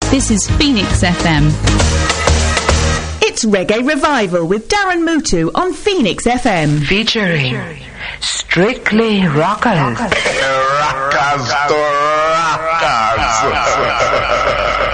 This is Phoenix FM. It's Reggae Revival with Darren Mutu on Phoenix FM. Featuring Strictly Rockers. Rockers to rockers.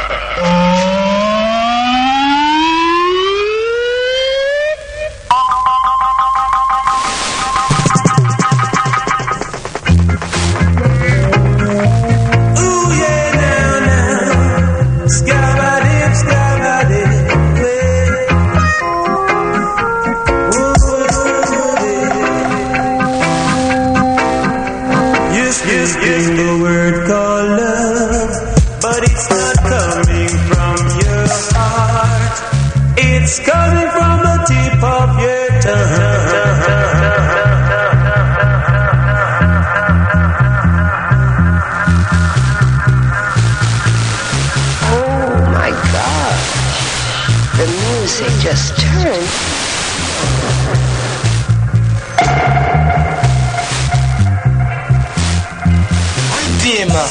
It's coming from the tip of your tongue. Oh my God. The music just turned. Redeemer.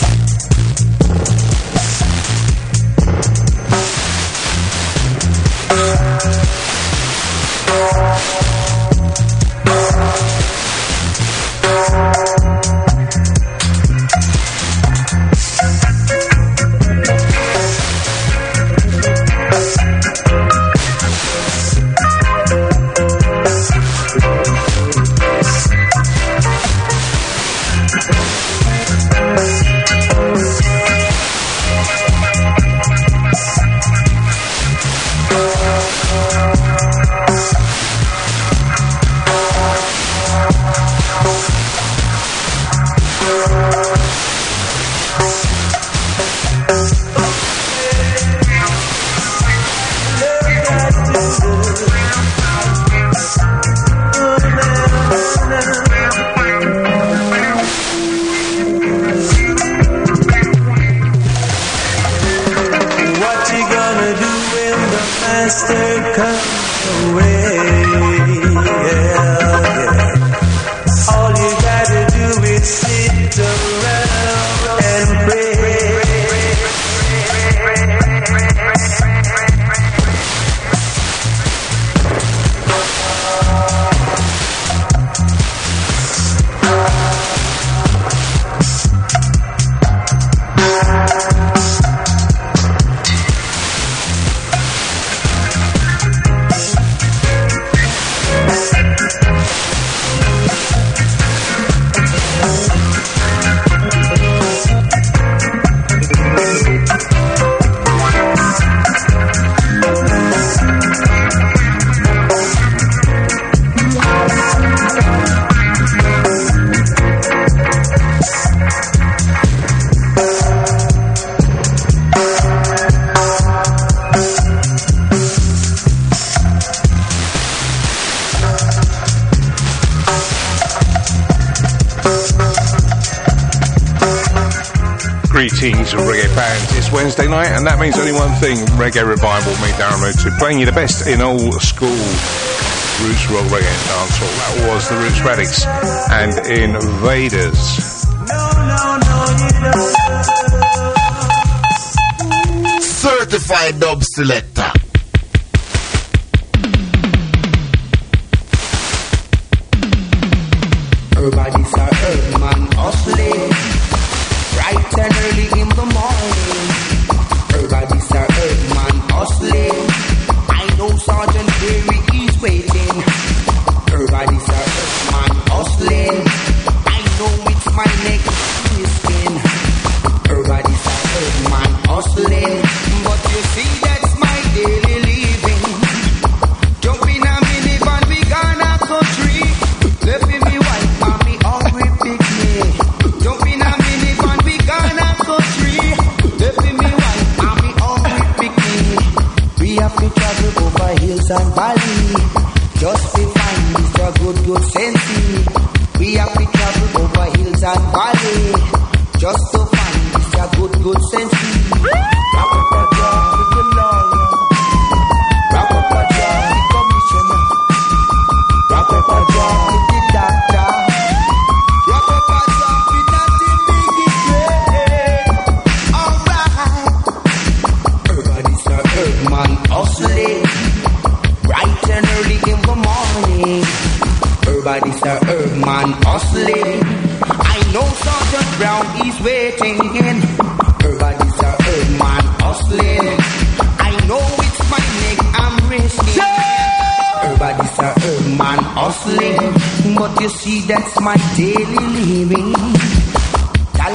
Greetings, reggae fans. It's Wednesday night, and that means only one thing: Reggae Revival. Me, Darren Mutu, playing you the best in old school roots rock, reggae, and dancehall. That was the Roots Radix and Invaders. Certified dub selector. Everybody's a man hustling, bright and early in the morning. Everybody's a man hustling. I know Sergeant Barry is waiting. Everybody's a man hustling. I know it's my next skin. Everybody's a man hustling, but you see that's my daily living. Jump in a minivan, we gonna country. Left in me white, mommy hungry pick me. Jump in a minivan, we gonna country. Left in me white, mommy hungry pick me. We have to travel over hills and valleys just to find Mr. Good Sensei. We have to travel over hills and valleys just to find Mr. Good Sensei. Rock up a job with the lawyer. Rock up a job with the commissioner. Rock up a job with the doctor. Rock up a job with nothing big is great. Alright. man hustling. I know Sergeant Brown is waiting. Everybody's a herb man hustling. I know it's my neck I'm risking. Everybody's a herb man hustling. But you see that's my daily living. $10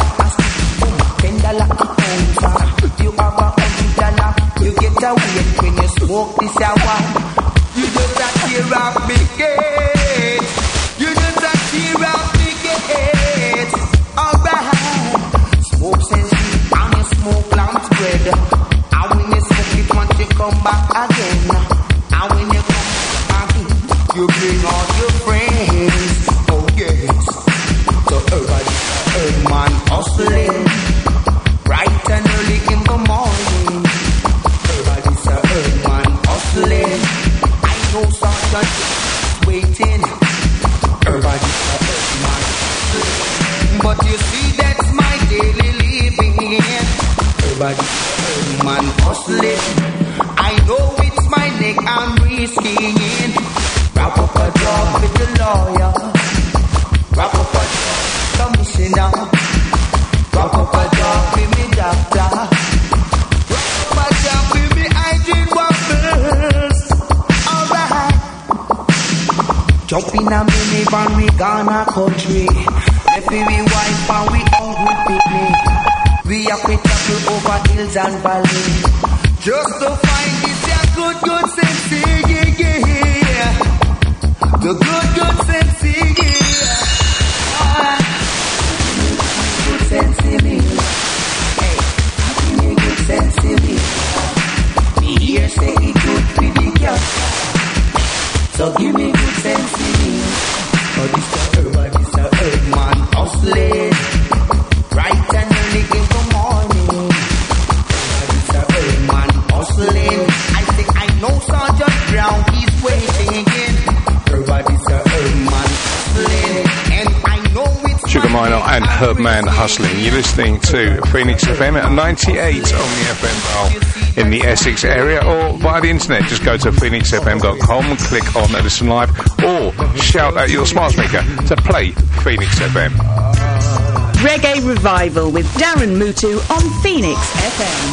a pound. You have $100. You get away when you smoke this hour. You just a tear up me gate. You just a tear up me gate. Alright. Smoke sense and you smoke lamp bread. And when you smoke it once you come back again. And when you come back you bring all your friends. Oh yes. So everybody, herb man hustling. Bright and early in the morning. Everybody's a herb man hustling. I know Sergeant waiting. Everybody's a herb man hustling. But you see that's my daily living. Everybody's a herb man hustling. I know it's my neck I'm risking. Wrap up a job with the lawyer. Wrap up a job with the commissioner. Wrap up a job with me doctor. Wrap up a job with me hygiene waffles. Alright. Jump in a minivan, we gonna country. Left we wife and we hungry picnic. We have to travel over hills and valleys. Just to find this good sense, yeah. The good sense, yeah. Good sense in me. Hey, give me good sense in me. Me here say it good for the cat. So give me good sense in me. Oh, this a herb man hustling. Bright and early in the morning. This a herb man hustling. I say I know Sergeant Brown is waiting. Everybody's a herb man hustling. And I know it's Sugar Minor and Herbman Hustling. You're listening to Phoenix FM at 98 on the FM dial in the Essex area, or via the internet. Just go to phoenixfm.com, click on Listen Live, or shout at your smart speaker to play Phoenix FM. Reggae Revival with Darren Mutu on Phoenix FM.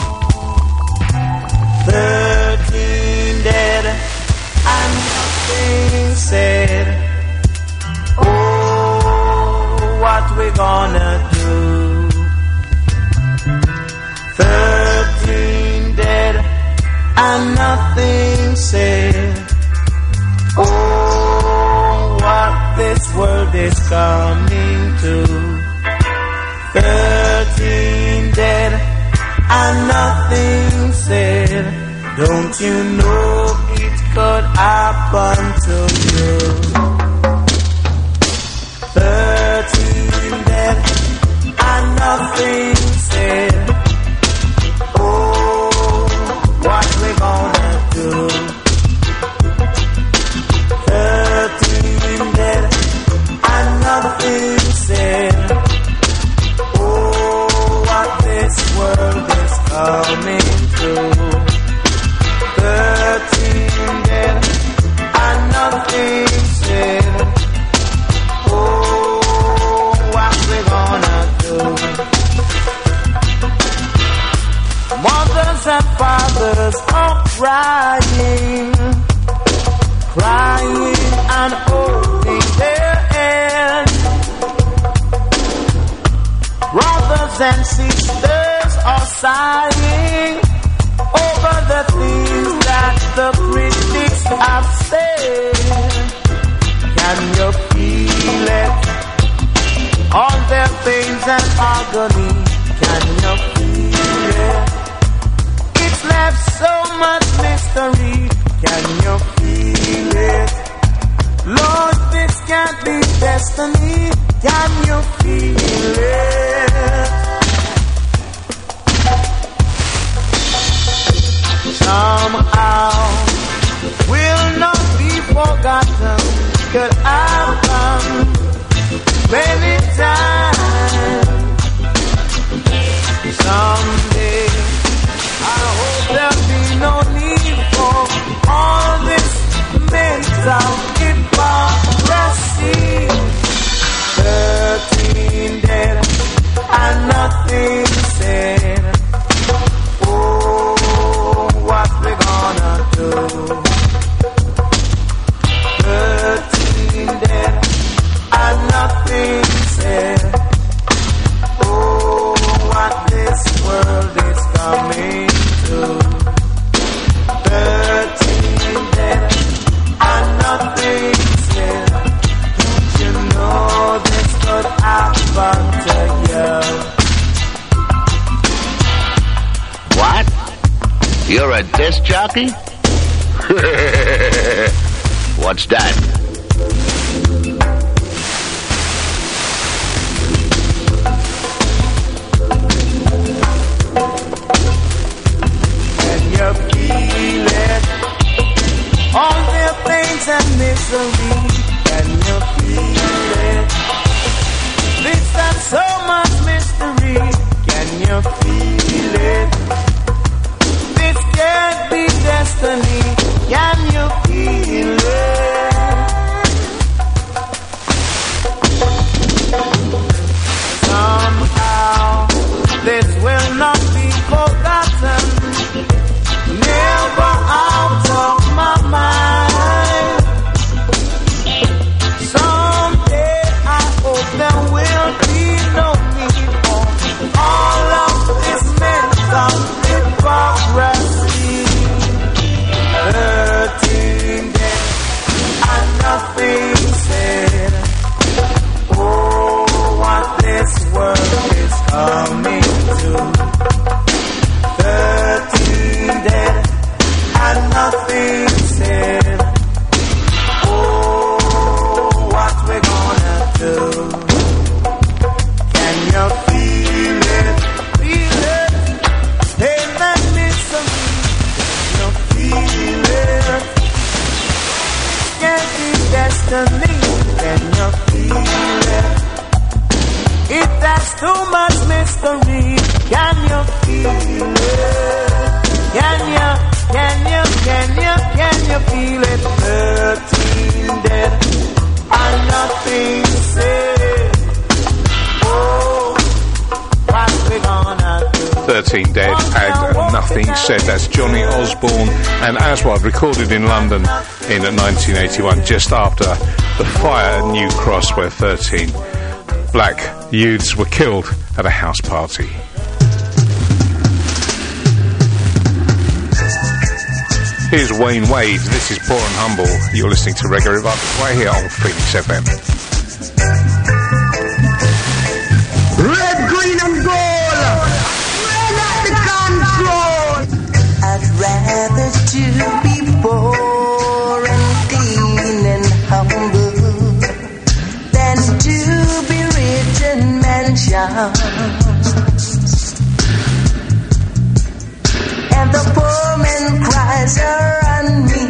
13 dead and nothing said. Oh, what we gonna do? 13 dead and nothing said. Oh, what this world is coming to. 13 dead and nothing said. Don't you know it could happen to you? 13 dead and nothing said. Oh, what we gonna do? 13 dead and nothing said. Oh, what this world is coming to. 13 dead and nothing said. Oh, what we gonna do? Mothers and fathers are crying, crying and holding their head. Brothers and sisters are sighing over the things that the critics have said. Can you feel it? All their pains and agony. Can you feel it? It's left so much mystery. Can you feel it? Lord, this can't be destiny. Can you feel it? Somehow will not be forgotten. Could happen many times. Someday I hope there'll be no need for all this mental hypocrisy. You're a disc jockey? What's that? Can you feel it? All their pains and misery. Can you feel it? This and so much mystery. Can you feel it? This can't be destiny. Can you feel it? Somehow this will not be forgotten. Never out of my mind. Someday I hope there will be no need for all of this mental hypocrisy. 13 days and nothing said. Oh, what this world is coming to. 13 dead and nothing said. Oh, what we gonna do? Can you feel it? Feel it? Pain and misery. Can you feel it? Can't be destiny. Can you feel it? It has too much mystery. Can you feel it? Can you feel it? 13 dead and nothing said. Oh, what we gonna do? 13 dead and nothing said. That's Johnny Osborne and Aswad, recorded in London in 1981, just after the fire at New Cross, where 13 black youths were killed at a house party. Here's Wayne Wade. This is Poor and Humble. You're listening to Reggae Revival right here on Phoenix FM. Red, green and gold. Red at the control. I'd rather to be poor and clean and humble than to be rich and mansions. And the poor man cries on me.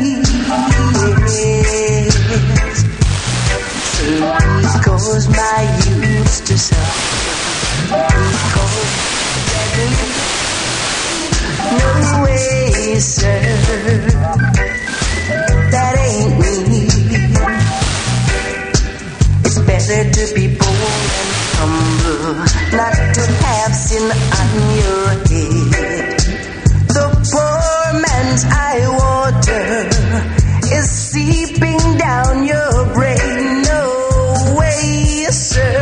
Yes. Because my youth to suffer. No way, sir. That ain't me. It's better to be poor and humble, not to have sin on your head. The poor man's eye water is seeping down your brain. No way, sir.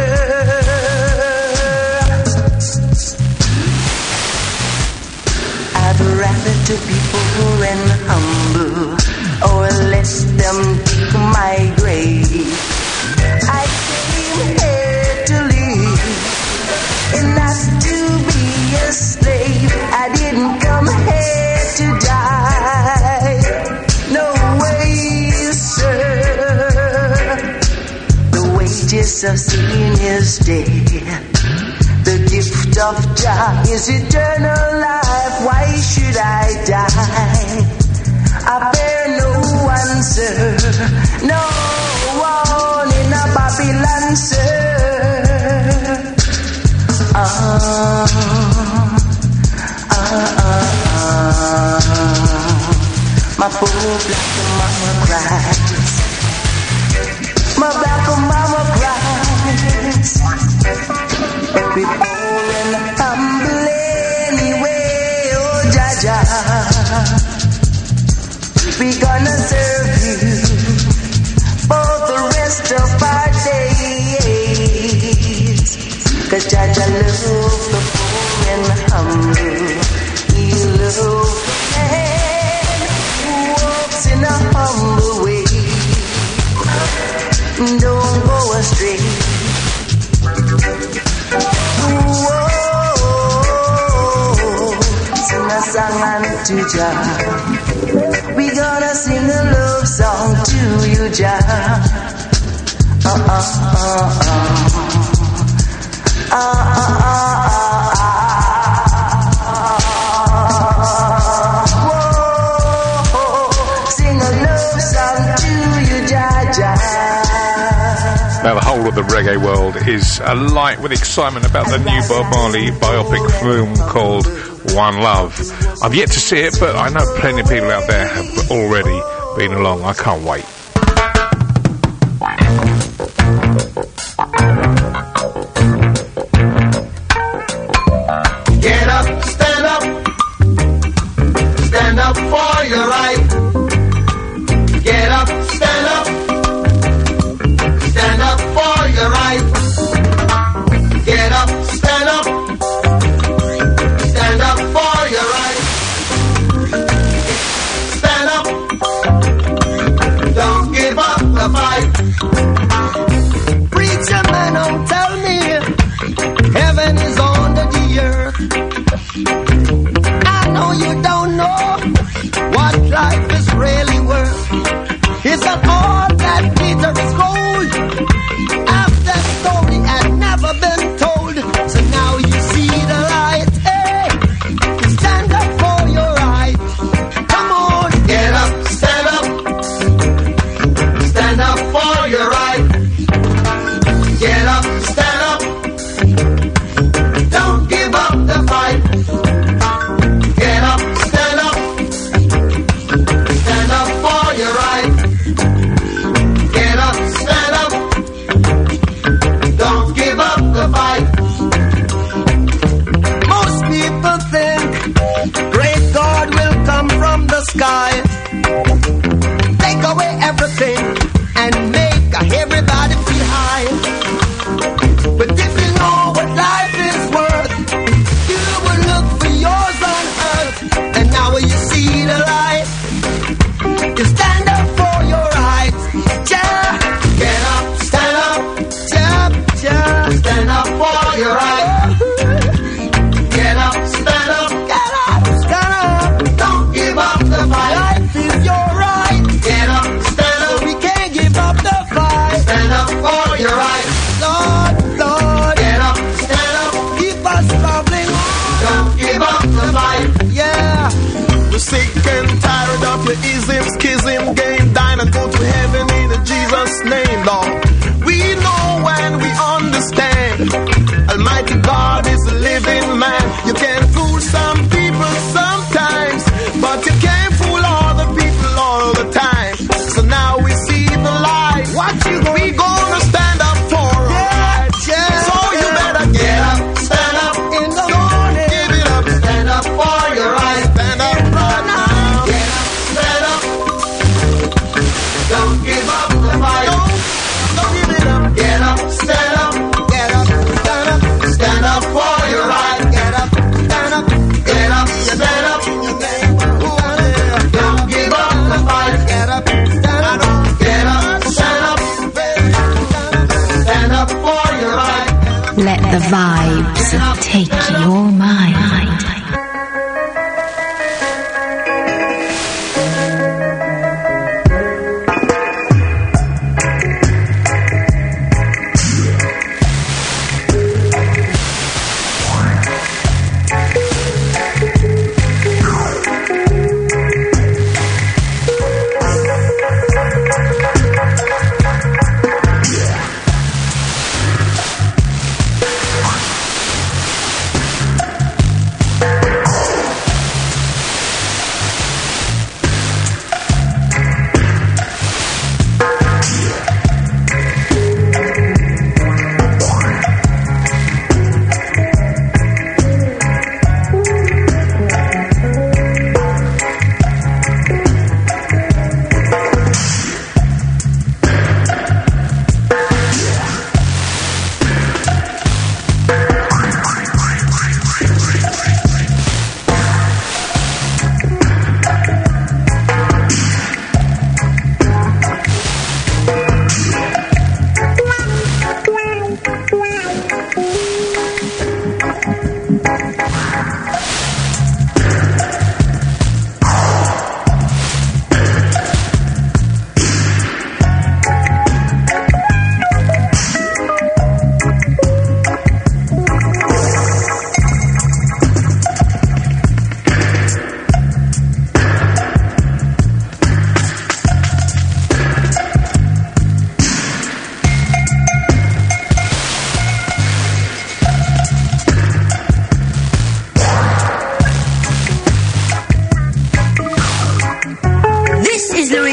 I'd rather to be poor and humble, or let them dig my grave. I came here to live and not to be a slave. I didn't come here to die. No way, sir. The wages of sin is death. The gift of Jah is eternal life. Why should I die? I bear no answer, no one in a Babylon, sir. My poor black mama cries. My black mama cries. Every poor and humble anyway, oh Jaja. We gonna serve you for the rest of our days. 'Cause Jaja love the poor and humble. He loves the man who walks in a humble way. Don't go astray. Whoa, sing a song hand to Jah. We gonna sing a love song to you, Jah. Whoa, sing a love song to you, Jah, Jah. Now the whole of the reggae world is alight with excitement about the new Bob Marley biopic film called One Love. I've yet to see it, but I know plenty of people out there have already been along. I can't wait. Get up, stand up for your right. Get up, stand up for your right. Get up, stand up for your right. Stand up, don't give up the fight. Preacher man, don't tell me heaven is under the earth. I know you don't know what life is really worth. It's not all that glitter is gold. Half that story had never been told. So now you see the light. Hey, stand up for your right. Come on, get up, stand up for your right. Get up, stand up. Don't give up the fight. Get up, stand up for your right. Get up, stand up. Don't give up the fight. Most people think great God will come from the sky, take away everything and make everybody feel high. But if you know what life is worth, you will look for yours on earth. And now when you see the light, you stand up for your rights. Jah, get up, stand up. Jah, stand up for your rights. Get up, stand up. Get up, stand up. Don't give up the fight. Life is your right. Get up, stand up. We can't give up the fight. Stand up for your rights. Lord, get up, stand up. Keep us bubbling on. Don't give up the fight. Yeah. We're sick and tired of your ism, schism, game, dine and go to heaven in Jesus' name, Lord. We know and we understand. Almighty God is a living man. You can fool some people sometimes, but you can't fool all the people all the time. So now we see the light. What you gonna we gonna stand up for right. Yeah. So you better get up, stand up in the morning. Give it up, stand up for your right. Stand up right now. Get up, stand up.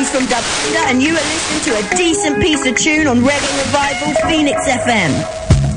James from Dublinda, and you are listening to a decent piece of tune on Reggae Revival Phoenix FM.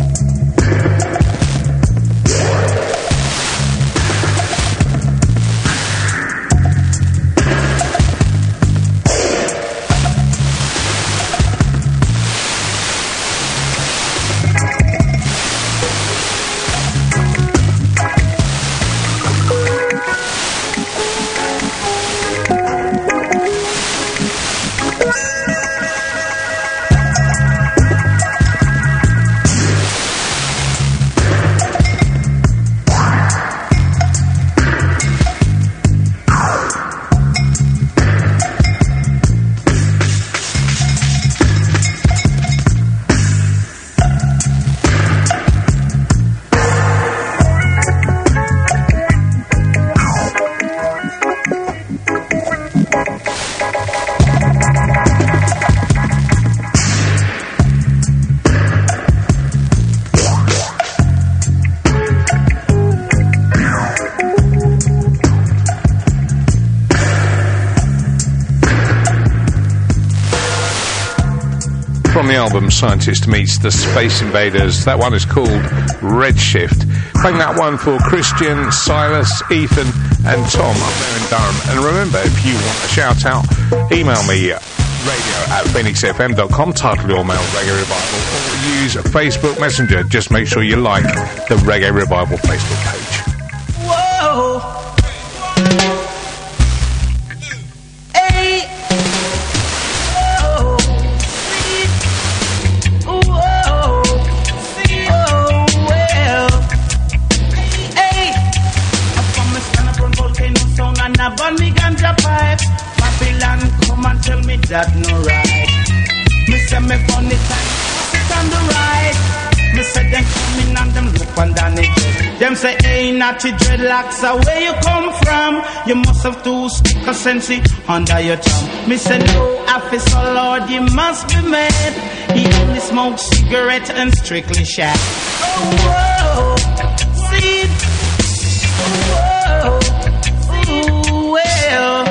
From the album Scientist Meets the Space Invaders, that one is called Redshift. Playing that one for Christian, Silas, Ethan and Tom up there in Durham. And remember, if you want a shout out, email me radio@phoenixfm.com, title your mail Reggae Revival, or use Facebook Messenger. Just make sure you like the Reggae Revival Facebook page. Whoa. That no right. Me say me funny time, sit on the right. Me say them coming and them look underneath. Them say, hey, natty dreadlocks, where you come from? You must have two stick of sense under your tongue. Me say, no, officer Lord, you must be mad. He only smokes cigarette and strictly shag. Oh, whoa, see, whoa, ooh, well.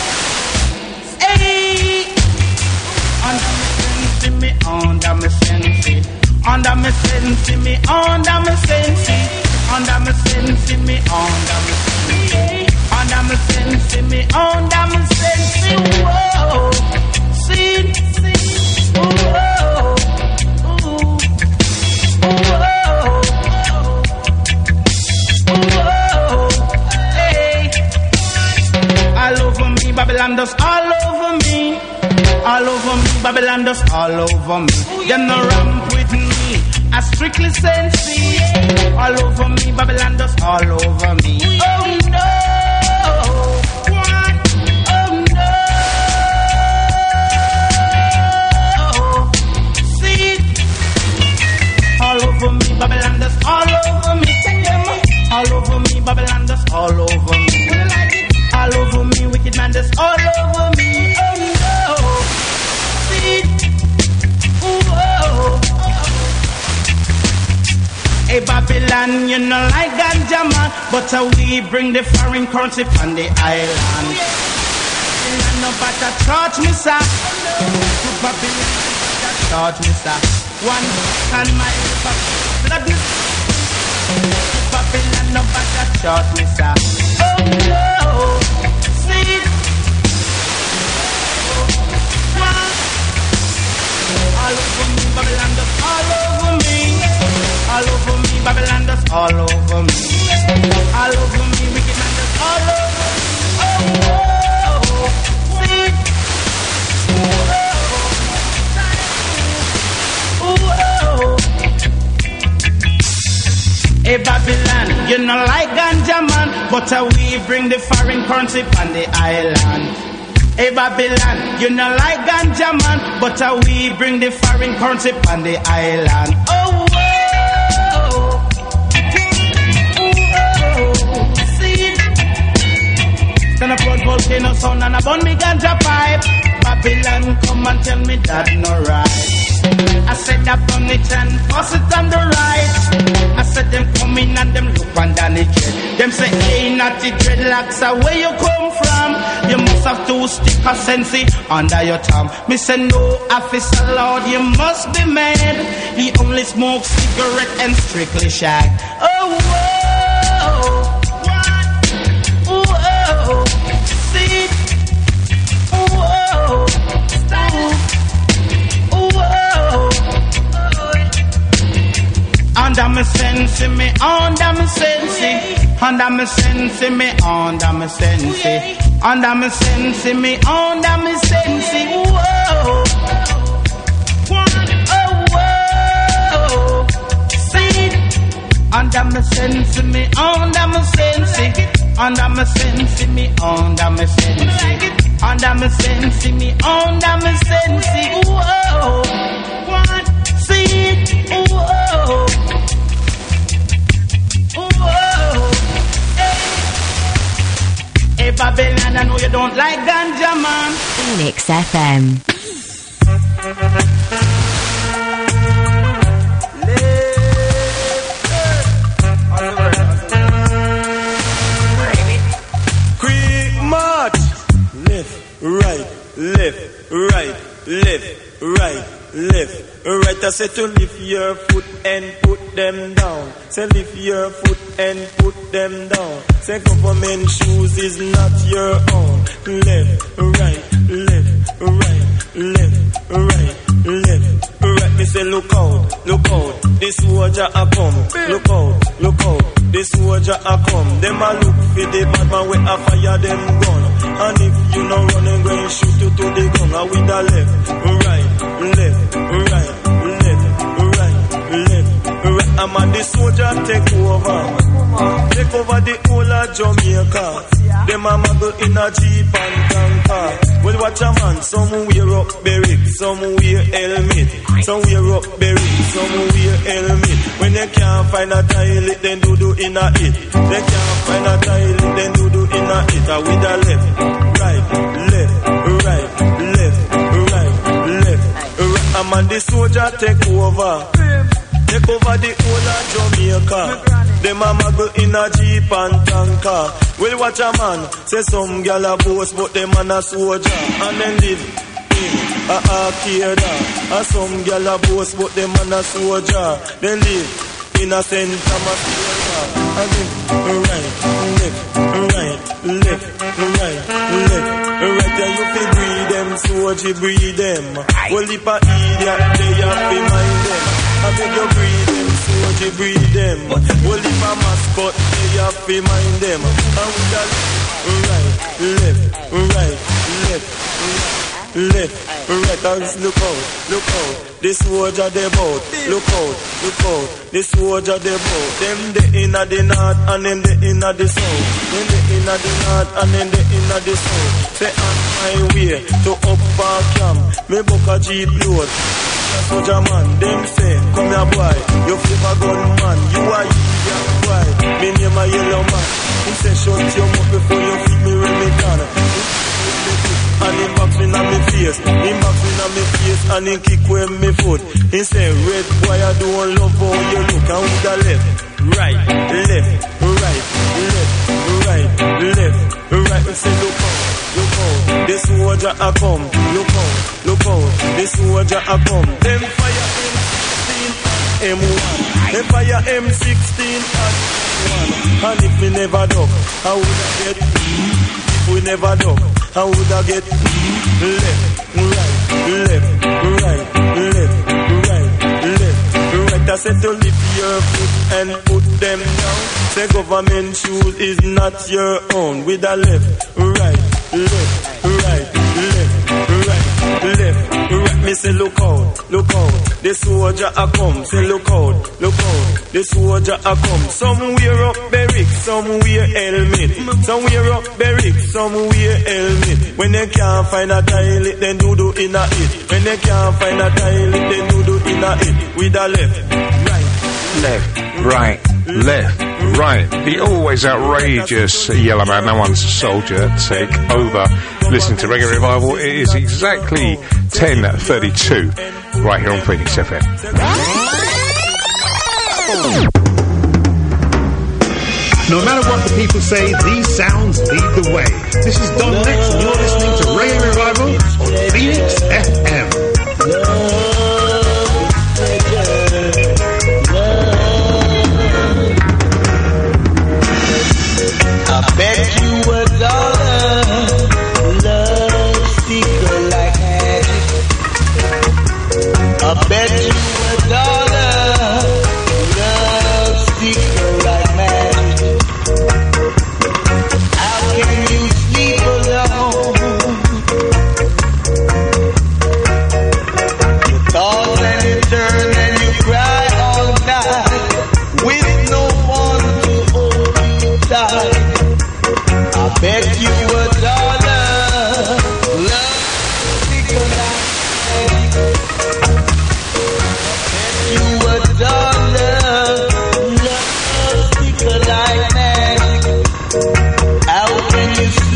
Under me sense, under me sense, me under me sense, under me sense, me under me sense, under me sense, me under me sense. Whoa, see, whoa, whoa, hey, all over me, Babylon does all over me. All over me, Babylon dust all over me. Them no ramp with me, I strictly sensei. All over me, Babylon dust all over me. Oh no, what? Oh no. See, all over me, Babylon dust all over me. All over me, Babylon dust all over me. All over me, wicked man dust all over me. Oh no. Hey Babylon, you know like ganja man, but we bring the foreign currency from the island. Babylon no better charge me sir. Babylon no better charge me sir. One and my blood. Babylon no better charge me sir. Oh no, see. All over me, Babylon does all over me. All over me, Babylon does all over me. All over me, wicked man does all over me. Oh, see. Hey Babylon, you know like ganja man, but we bring the foreign currency on the island. Hey Babylon, you know like ganja man, but we bring the foreign currency on the island. Oh, whoa, see, stand up on volcano sound and upon me ganja pipe. Babylon, come and tell me that no right. I said that on it and pass it on the right. I said them come in and them look underneath it. Them say, hey, natty dreadlocks, where you come from? You must have to stick a sensei under your tongue. Me say no, officer Lord, you must be mad. He only smokes cigarette and strictly shag. Oh, whoa, what? Whoa, see, whoa, whoa. Under me sense, me under me sense. Under me sense, me under me sense. Under me sense, me under me sense. Whoa, oh whoa, see. Under me sense, me under me sense. Under me sense, me under me sense. Under me sense, me under me sense. Whoa, see. Whoa. Hey Babylon, I know you don't like ganja, man. Phoenix FM. Quick march. Left, right, left, right, left, right, left. Right, I said to lift your foot and put them down. Say lift your foot and put them down. Say government shoes is not your own. Left, right, left, right, left, right, left, right. Me say look out, this soldier a come. Look out, this soldier a come. Them a look for the bad man with a fire them gun. And if you no run and go and shoot you to the gun, I with the left, right, left, right. I'm on the soldier take over the whole of Jamaica. Them a muggle in a jeep and tanker. Well, watch a man, some wear up barrack, some wear helmet, some wear up barrack, some wear helmet. When they can't find a toilet, then do in a it. They can't find a toilet, then do in a it. With a left, right, left, right. I'm on the soldier take over. Take over the whole of Jamaica. Them a muggle in a jeep and tanker. Well, watch a man, say some gal a boast, but them man a soldier. And then live in a arcade. And some gal a boast, but them man a soldier. Then live in a St. Thomas theater. And then left, right, and you fi breed them, soldier breed them. Well, if a idiot, they have to mind them. I beg you breed them, soldier breed them. Well, if a mascot, they have to mind them. And with a left, right, and look out. This soldier they bout, look out. This soldier they bout. Them they inna the north and them they inna the south. Them they inna the north and them they inna the south. Say on my way to Upper Camp, me book a jeep load. Soldier man, them say, come here boy, you flip a gun man, you are young boy. Me name a yellow man. He say shut your mouth before you feed me when me can. And he box me on me face, and he kick with me foot. He say, red boy, I don't love how you look. And with the left, right. We say, look out. This soldier a come. Look out. This soldier a come. Them fire M16 M1. Them fire M16 at 1. And if me never duck, I woulda get. If we never duck, I woulda get left. I said to lift your foot and put them down. Say government shoes is not your own. With a left, right. Me say look out. The soldier a come. Say look out. The soldier a come. Some wear up barrack, some wear helmet. Some wear up barrack, some wear helmet. When they can't find a toilet, then do in a it. When they can't find a toilet, then do in a it. With a left, right. The always outrageous Yellow Man, no one's a soldier, take over. Listening to Reggae Revival, it is exactly 10:32 right here on Phoenix FM. No matter what the people say, these sounds lead the way. This is Don Lex and you're listening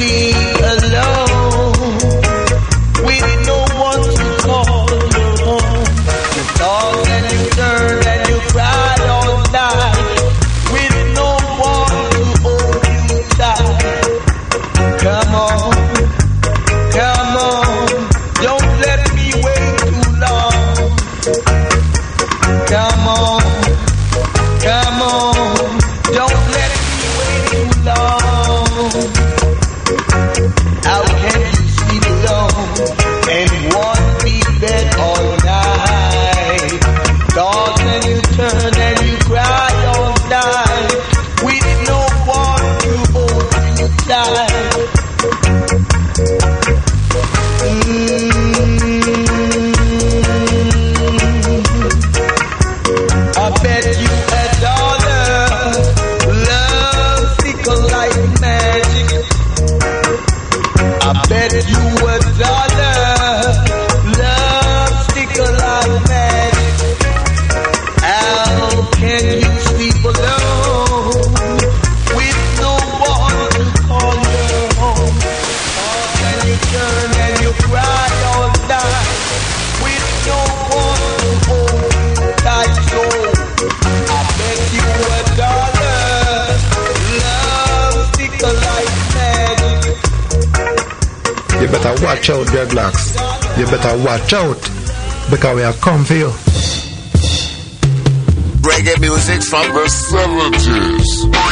sleep alone with no one to call your home. You toss and you turn and you cry all night with no one to hold you tight. Come on, come on, don't let me wait too long. Come on, come on, don't let me wait too long. How can you sleep alone and want me bed all night? Toss and you turn and you cry all night with no one to hold you tight. I bet you $1, love fickle like magic. I bet you $1, love fickle like magic. How can you sleep alone with no one to call your home? And you turn and you cry all night with no one to hold you tight. So I bet you $1, love fickle like magic. You better watch out, dreadlocks. You better watch out, because we are come for you. Reggae music from the 70s.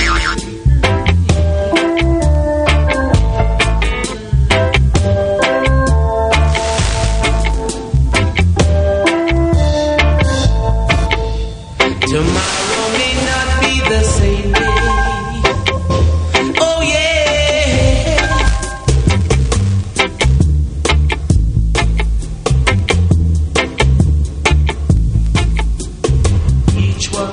Tomorrow may not be the same day. Oh yeah. Each one.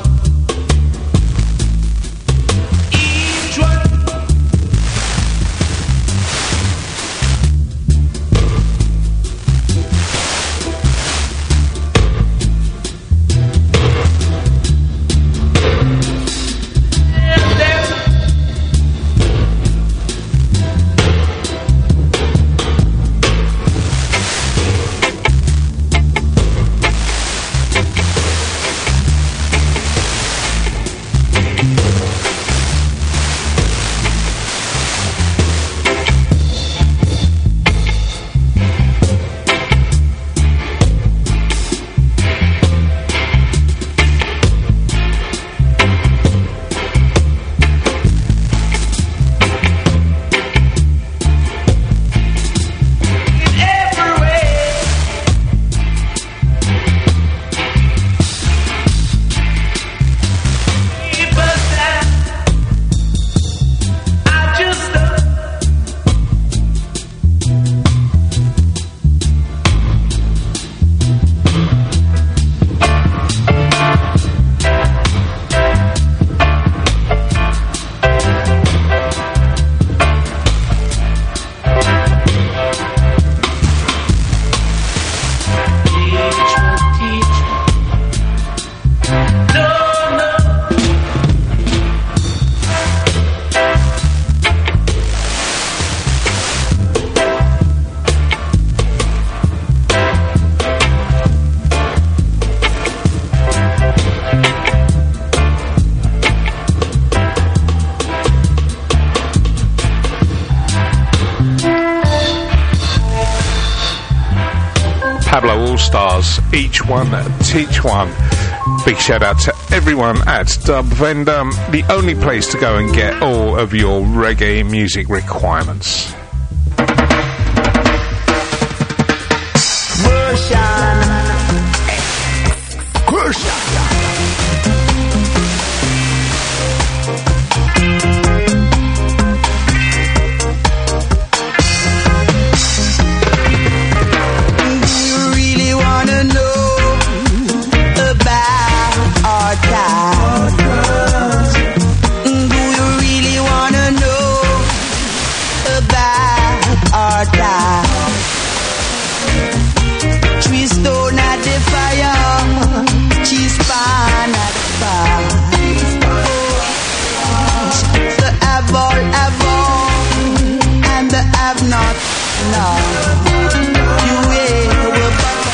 All-Stars, each one, teach one. Big shout out to everyone at Dub Vendor, the only place to go and get all of your reggae music requirements. About have not, no. You will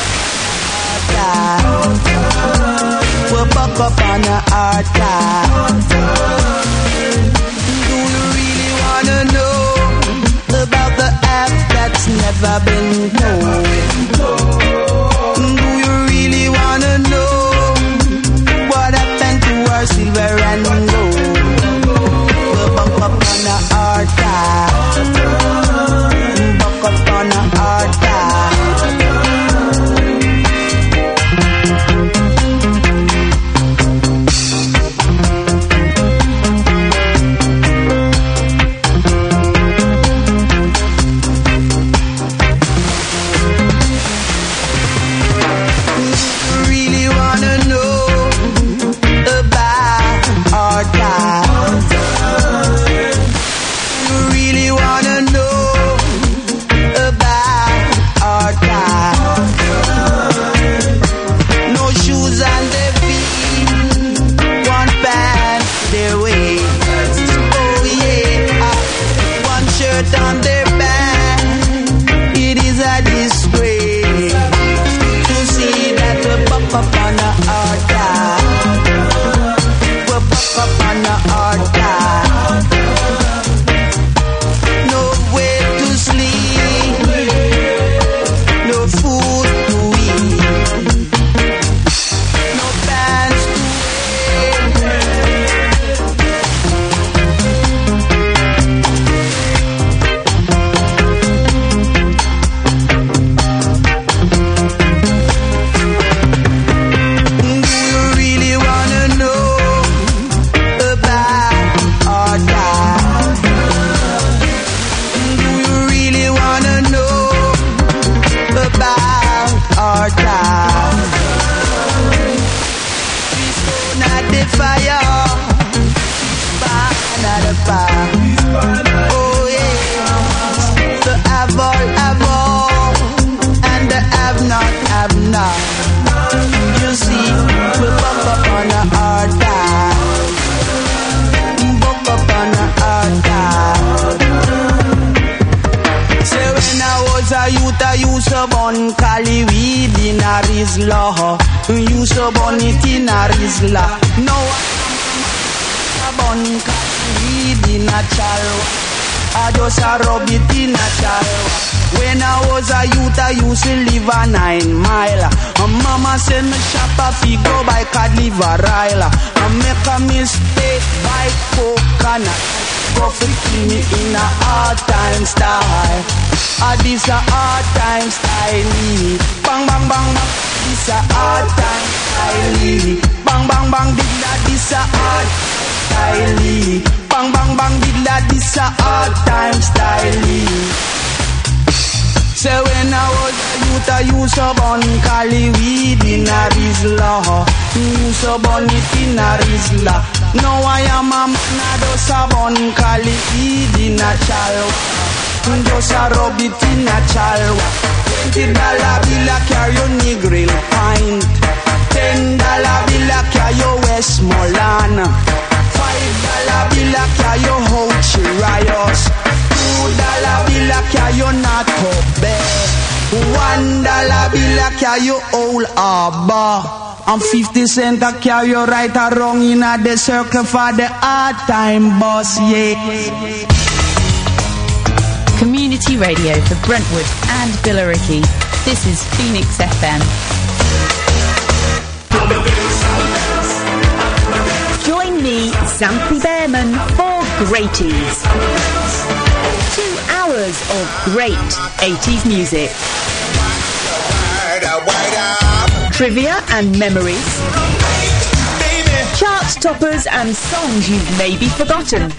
we'll buck up on the hard time. Do you really wanna know about the act that's never been told? Do you really wanna know what happened to our silver and gold? We'll buck up on the hard time. Buck up on the hard time. This a hard time style. Bang bang bang, this a hard time style. Bang bang bang, this a hard style. Bang bang bang, this a hard time style. Say when I was a youth, I used to burn Cali weed in a Rizla. Used to burn it in a Rizla. Now I am a man, I just a burn Cali weed in a Chalwa. Just a rub it in a Chalwa. $20 bill a carry your Negril pint. $10 bill a carry your Westmoreland. $5 bill a carry your Houchi Rios. $2 bill a carry your Nato Bay. $1 bill a carry your Old Harbor. And 50 cent a carry your right around in a the circle for the hard time boss, yeah. Community radio for Brentwood and Billericay. This is Phoenix FM. Join me, Zampy Behrman, for Greaties. 2 hours of great 80s music. Trivia and memories. Chart toppers and songs you've maybe forgotten.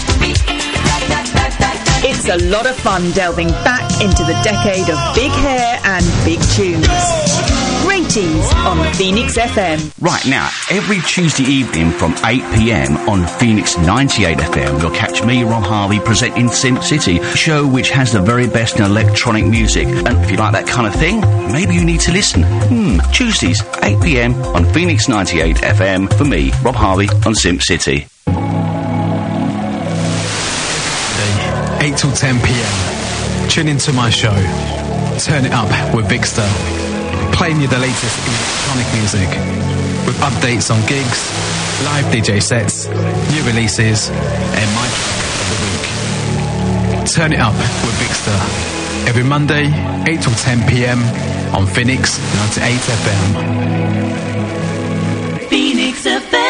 It's a lot of fun delving back into the decade of big hair and big tunes. Greaties on Phoenix FM. Right now, every Tuesday evening from 8 p.m. on Phoenix 98 FM, you'll catch me, Rob Harvey, presenting Simp City, a show which has the very best in electronic music. And if you like that kind of thing, maybe you need to listen. Tuesdays, 8 p.m. on Phoenix 98 FM for me, Rob Harvey, on Simp City. 8 till 10 p.m. Tune into my show, Turn It Up with Bigster, playing you the latest electronic music, with updates on gigs, live DJ sets, new releases, and my track of the week. Turn It Up with Bigster, every Monday, 8 till 10 p.m. on Phoenix 98 FM. Phoenix FM.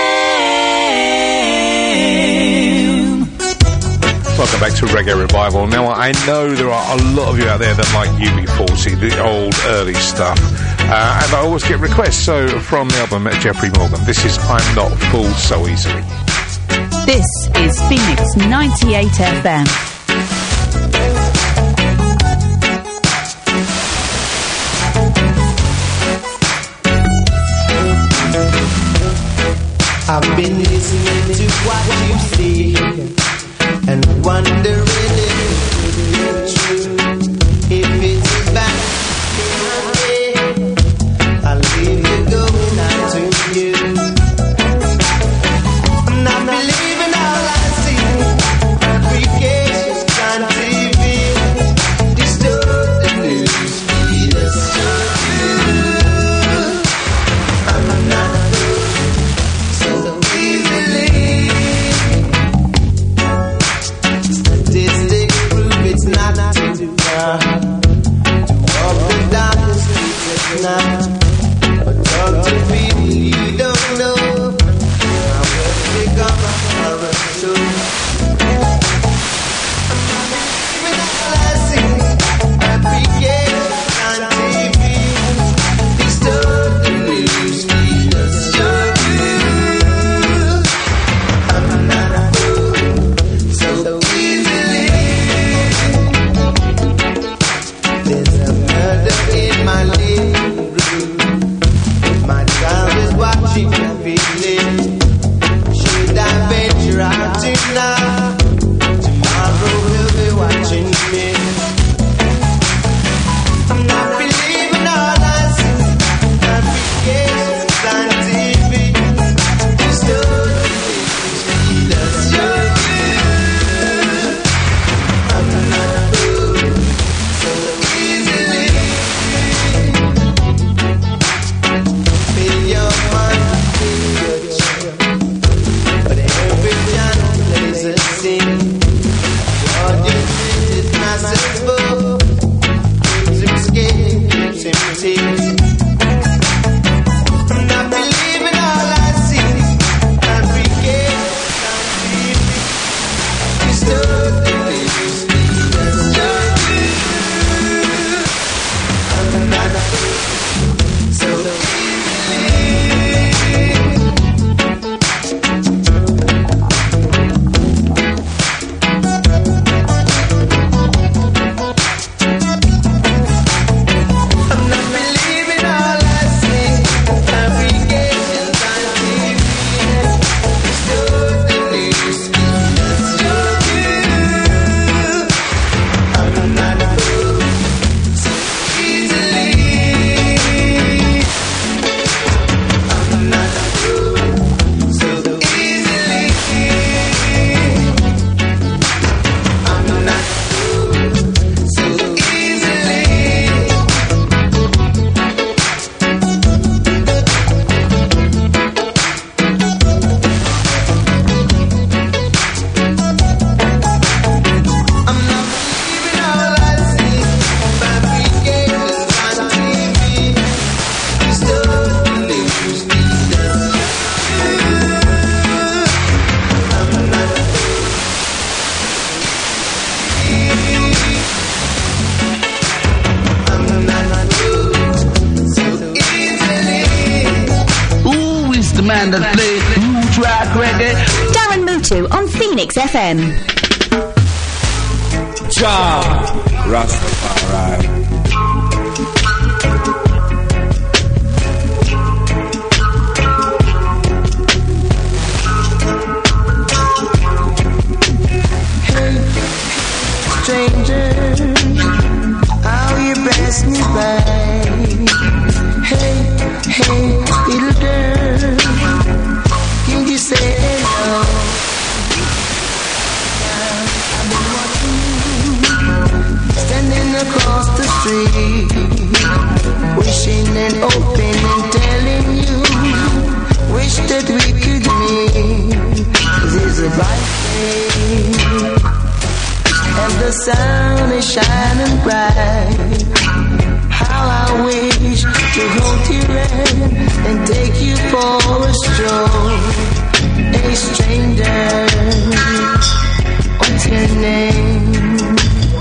Welcome back to Reggae Revival. Now, I know there are a lot of you out there that like UB40, the old, early stuff. And I always get requests. So, from the album Jeffrey Morgan, this is I'm Not Fooled So Easily. This is Phoenix 98 FM. I've been listening to what you say and wondering if it's true. If it's back, I'll leave you going out to you. I'm not believing all I see. Applications on TV, distort the news, feed us you. I'm not so easily. Statistics prove it's not too far to walk the darkest streets at night, or talk to people you don't know. I will pick up a horror show. Even all I see, applications on TV, distort the news, feed us your views. I'm not fooled so easily. There's a murder in my living room. My child is watching the feeling. Should I venture out tonight? Tomorrow he'll be watching me. I'm not believing all I see. Applications on TV. Distort the news, feed us your views. I'm not fooled so easily. Pay your money, pay your check, but every channel plays a scene. Audience is massive book, keeps him scared, keeps him teased. I'm not believing all I see. Applications on TV, distort the news, feed us your views. I'm not fooled so easily. I'm not believing all I see. Applications on TV, distort the news, feed us your views. I'm not fooled so easily. I'm not fooled so easily. I'm not fooled so easily. I'm not believing all I see. Applications on TV, distort the news, feed us your views. I'm not fooled. I'm not fooled so easily. Who is the man that plays Root Rock Reggae? Darren Mutu on Phoenix FM. Jah Rastafari. Stranger, how you pass me by? Hey, hey, little girl, can you say hello? I've been watching you, standing street, wishing and hoping and telling you, wish that we could meet. This is a bright day, and the sun is shining bright. How I wish to hold your hand and take you for a stroll. Hey stranger, what's your name?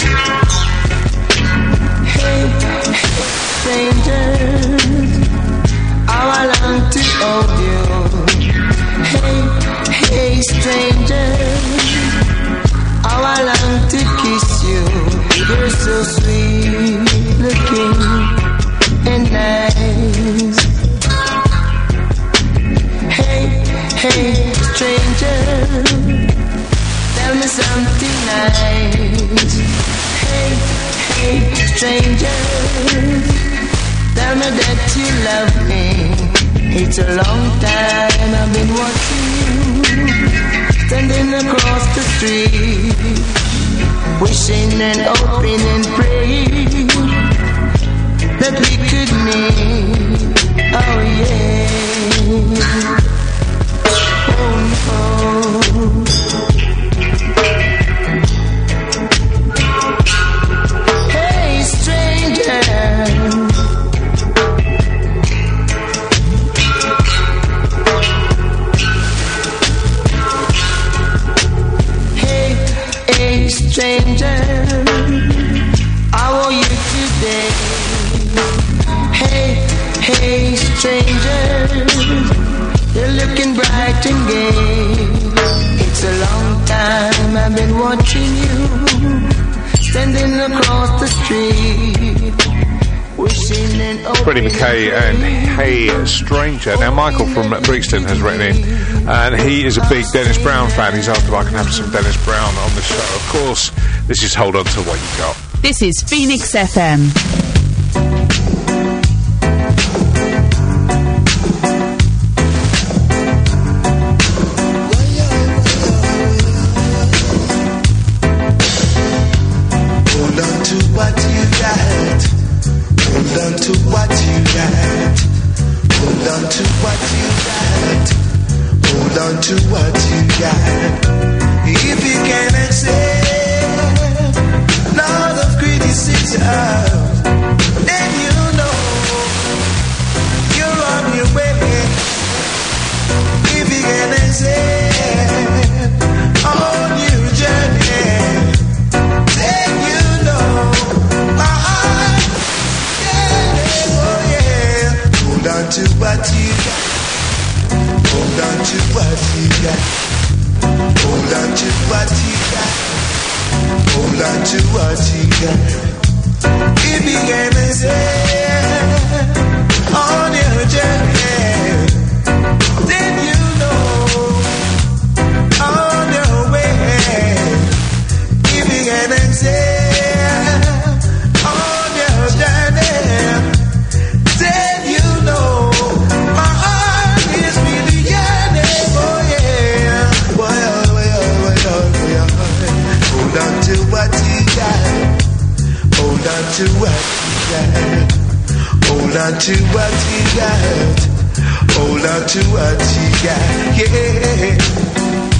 Hey stranger, how I long to hold you. Hey stranger, how I long to kiss you. You're so sweet looking and nice. Hey stranger, tell me something nice. Hey stranger, tell me that you love me. It's a long time I've been watching you, standing across the street, wishing and hoping and praying that we could meet. Oh yeah. Oh no. Hey stranger, hey stranger, how are you today? Hey stranger, you're looking bright and gay. It's a long time I've been watching you, standing across the street, wishing and hoping. Freddie McKay and Hey Stranger. Now, Michael from Brixton has written in, and he is a big Dennis Brown fan. He's asked if I can have some Dennis Brown on the show. Of course, this is Hold On To What You Got. This is Phoenix FM. To what you got. If you can accept lot of criticism, then you know you're on your way. If you can accept on your journey, then you know my heart, yeah, oh yeah. Hold on to what you got. Hold on to what you got. Hold on to what you got. Hold on to what you got. If you can say on your journey, then you know on your way. If you can say on your journey, then you know my heart is really yearning. Oh yeah, hold on to what you got. Hold on to what you got. Hold on to what you got. Hold on to what you got. Yeah.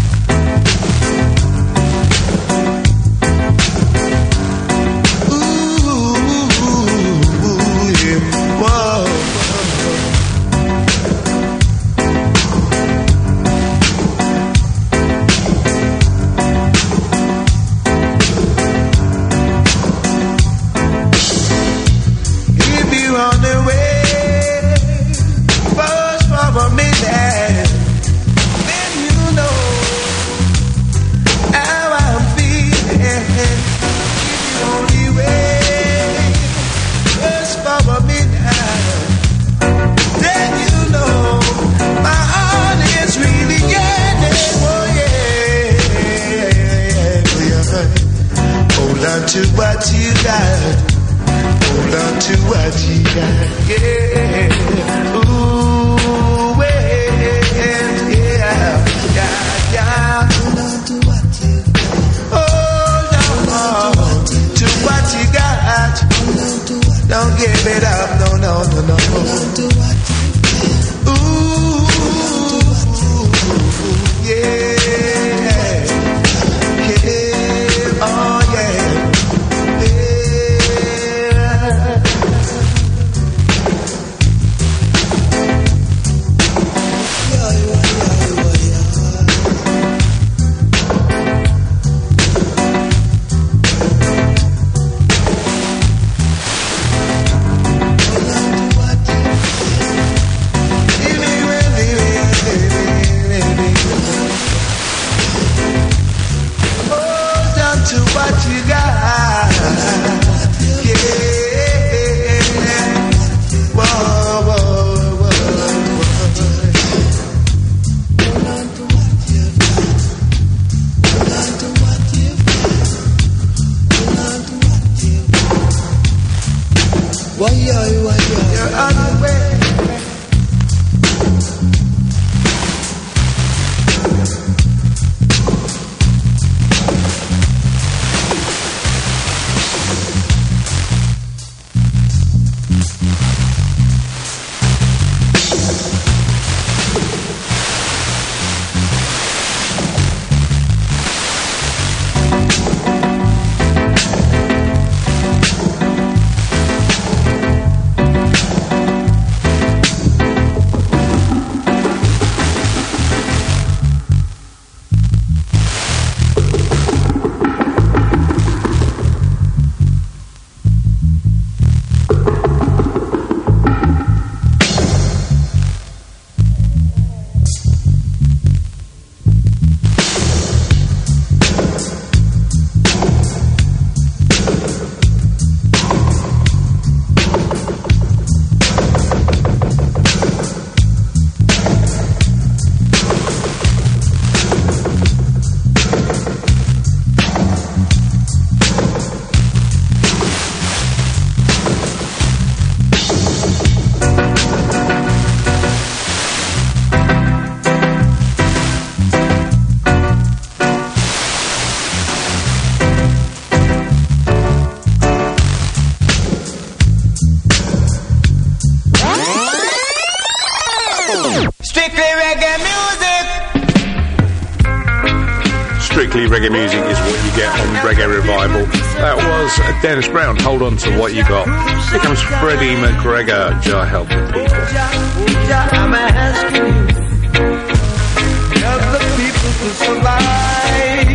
To what you got, hold on to what you got, yeah. Ooh, yeah, yeah. Hold on to what you got. Hold on to what you got. Hold on to give it up, no, no, no, no. Ooh, yeah, yeah, oh yeah, Reggae music is what you get on Reggae Revival. That was Dennis Brown, Hold On To What You Got. Here comes Freddie McGregor, Jah Help the People. I'm asking you, help the people to survive.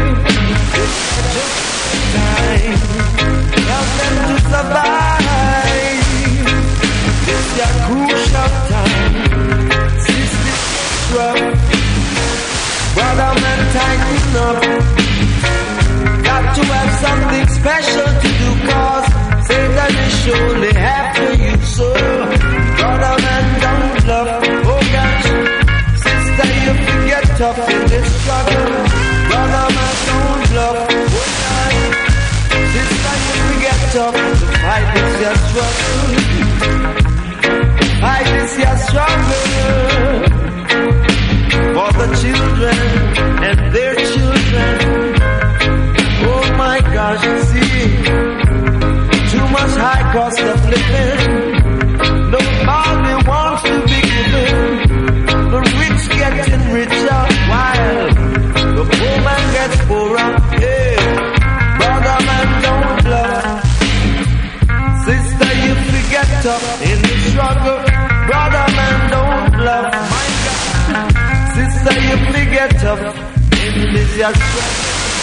Help them to survive. It's a crucial time. System rough. Brother man, tighten up. Got to have something special to do, cause Satan is surely after you. So, brother man, don't bluff. Oh gosh, sister, you forget tough in this struggle. Brother man, don't bluff. Oh gosh, sister, you forget tough. The fight is your struggle. Fight is your struggle. For the children and their children. Oh my gosh, you see, too much high cost of living. Nobody wants to be given. The rich getting richer while the poor man gets poorer. Hey, brother man, don't bluff. Sister, you forget tough in the struggle. Brother man, don't bluff. Sister, you forget tough in this your struggle.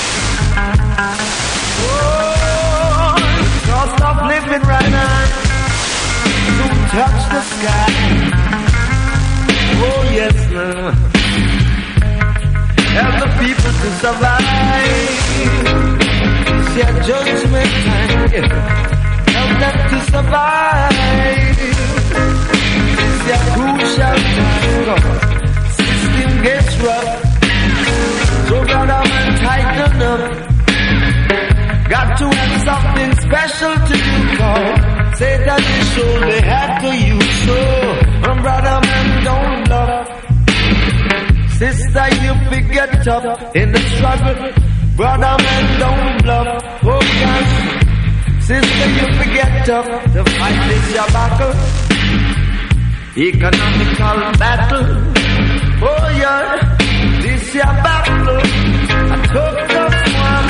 Oh, cost of living right now to touch the sky. Oh yes, man. Help the people to survive. It's your judgment time. Help them to survive. It's your crucial time. System gets rough. So brother man, tighten up. Got to have something special to do, cause Satan is surely after you. So, brother man, don't bluff. Sister, you forget tough in the struggle. Brother man, don't bluff. Oh gosh, Sister, you forget to fight this your battle. Economical battle. Oh yeah, this your battle. A tough one.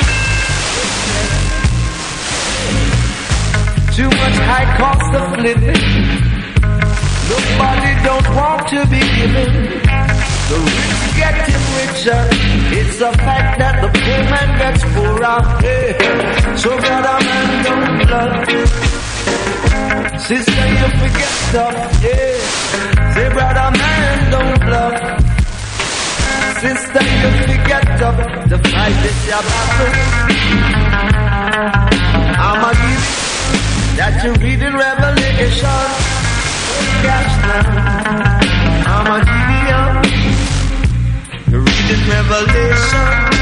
Too much high cost of living. Nobody don't want to be given. The rich getting richer. It's a fact that the poor man gets poorer. Hey. So brother man, don't bluff. Sister, you forget stuff. Yeah. Say brother man, don't bluff. Sister, you forget stuff. The fight is your battle. I'ma give you that you read in Revelation. Catch now. I'ma give you. Reading Revelation.